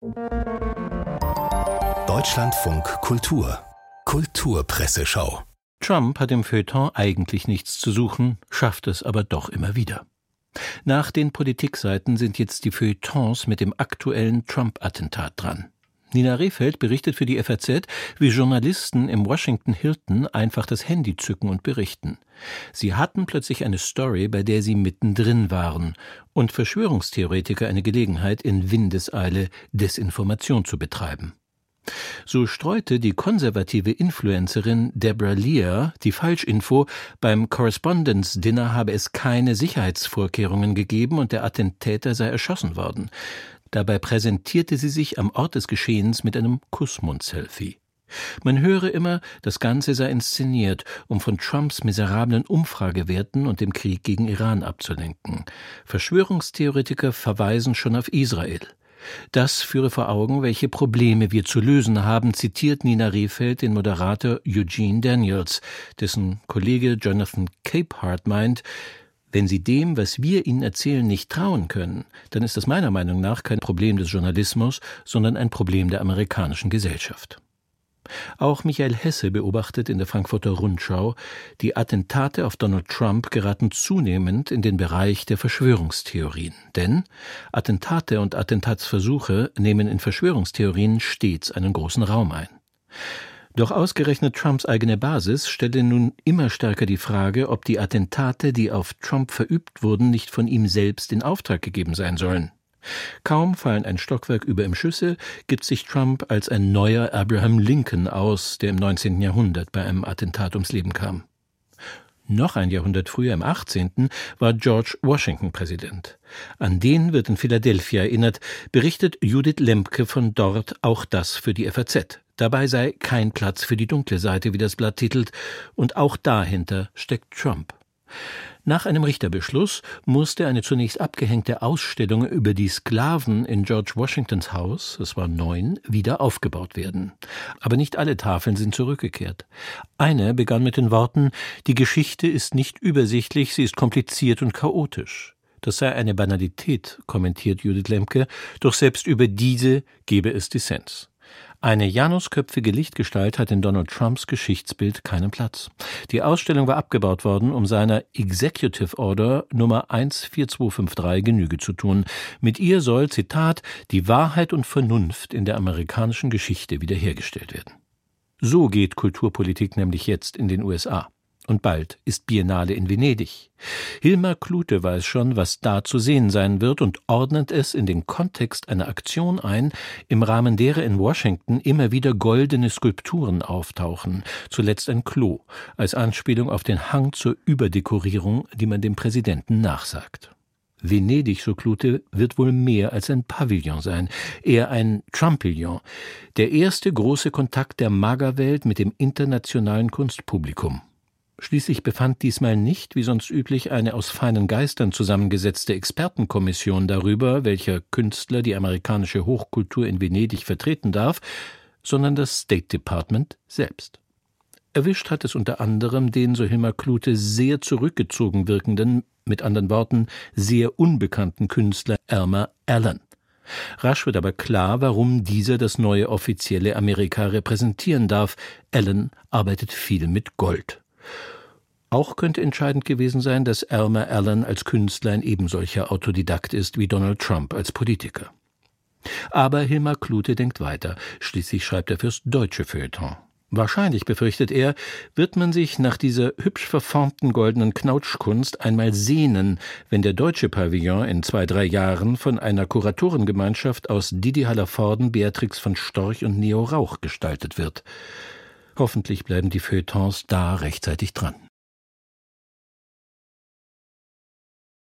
Deutschlandfunk Kultur Kulturpresseschau. Trump hat im Feuilleton eigentlich nichts zu suchen, schafft es aber doch immer wieder. Nach den Politikseiten sind jetzt die Feuilletons mit dem aktuellen Trump-Attentat dran. Nina Rehfeld berichtet für die FAZ, wie Journalisten im Washington Hilton einfach das Handy zücken und berichten. Sie hatten plötzlich eine Story, bei der sie mittendrin waren und Verschwörungstheoretiker eine Gelegenheit, in Windeseile Desinformation zu betreiben. So streute die konservative Influencerin Deborah Lear die Falschinfo, beim Correspondence Dinner habe es keine Sicherheitsvorkehrungen gegeben und der Attentäter sei erschossen worden. Dabei präsentierte sie sich am Ort des Geschehens mit einem Kussmund-Selfie. Man höre immer, das Ganze sei inszeniert, um von Trumps miserablen Umfragewerten und dem Krieg gegen Iran abzulenken. Verschwörungstheoretiker verweisen schon auf Israel. Das führe vor Augen, welche Probleme wir zu lösen haben, zitiert Nina Rehfeld den Moderator Eugene Daniels, dessen Kollege Jonathan Capehart meint, wenn Sie dem, was wir Ihnen erzählen, nicht trauen können, dann ist das meiner Meinung nach kein Problem des Journalismus, sondern ein Problem der amerikanischen Gesellschaft. Auch Michael Hesse beobachtet in der Frankfurter Rundschau, die Attentate auf Donald Trump geraten zunehmend in den Bereich der Verschwörungstheorien. Denn Attentate und Attentatsversuche nehmen in Verschwörungstheorien stets einen großen Raum ein. Doch ausgerechnet Trumps eigene Basis stelle nun immer stärker die Frage, ob die Attentate, die auf Trump verübt wurden, nicht von ihm selbst in Auftrag gegeben sein sollen. Kaum fallen ein Stockwerk über ihm Schüsse, gibt sich Trump als ein neuer Abraham Lincoln aus, der im 19. Jahrhundert bei einem Attentat ums Leben kam. Noch ein Jahrhundert früher, im 18., war George Washington Präsident. An den wird in Philadelphia erinnert, berichtet Judith Lemke von dort, auch das für die FAZ. Dabei sei kein Platz für die dunkle Seite, wie das Blatt titelt, und auch dahinter steckt Trump. Nach einem Richterbeschluss musste eine zunächst abgehängte Ausstellung über die Sklaven in George Washingtons Haus, es waren 9, wieder aufgebaut werden. Aber nicht alle Tafeln sind zurückgekehrt. Eine begann mit den Worten, die Geschichte ist nicht übersichtlich, sie ist kompliziert und chaotisch. Das sei eine Banalität, kommentiert Judith Lemke, doch selbst über diese gebe es Dissens. Eine janusköpfige Lichtgestalt hat in Donald Trumps Geschichtsbild keinen Platz. Die Ausstellung war abgebaut worden, um seiner Executive Order Nummer 14253 Genüge zu tun. Mit ihr soll, Zitat, die Wahrheit und Vernunft in der amerikanischen Geschichte wiederhergestellt werden. So geht Kulturpolitik nämlich jetzt in den USA. Und bald ist Biennale in Venedig. Hilmar Klute weiß schon, was da zu sehen sein wird und ordnet es in den Kontext einer Aktion ein, im Rahmen derer in Washington immer wieder goldene Skulpturen auftauchen, zuletzt ein Klo, als Anspielung auf den Hang zur Überdekorierung, die man dem Präsidenten nachsagt. Venedig, so Klute, wird wohl mehr als ein Pavillon sein, eher ein Trumpillon, der erste große Kontakt der MAGA-Welt mit dem internationalen Kunstpublikum. Schließlich befand diesmal nicht, wie sonst üblich, eine aus feinen Geistern zusammengesetzte Expertenkommission darüber, welcher Künstler die amerikanische Hochkultur in Venedig vertreten darf, sondern das State Department selbst. Erwischt hat es unter anderem den, so Hilmar Klute, sehr zurückgezogen wirkenden, mit anderen Worten, sehr unbekannten Künstler Elmer Allen. Rasch wird aber klar, warum dieser das neue offizielle Amerika repräsentieren darf. Allen arbeitet viel mit Gold. Auch könnte entscheidend gewesen sein, dass Elmer Allen als Künstler ein ebensolcher Autodidakt ist wie Donald Trump als Politiker. Aber Hilmar Klute denkt weiter. Schließlich schreibt er fürs deutsche Feuilleton. Wahrscheinlich, befürchtet er, wird man sich nach dieser hübsch verformten goldenen Knautschkunst einmal sehnen, wenn der deutsche Pavillon in 2-3 Jahren von einer Kuratorengemeinschaft aus Didi Hallervorden, Beatrix von Storch und Neo Rauch gestaltet wird. Hoffentlich bleiben die Feuilletons da rechtzeitig dran.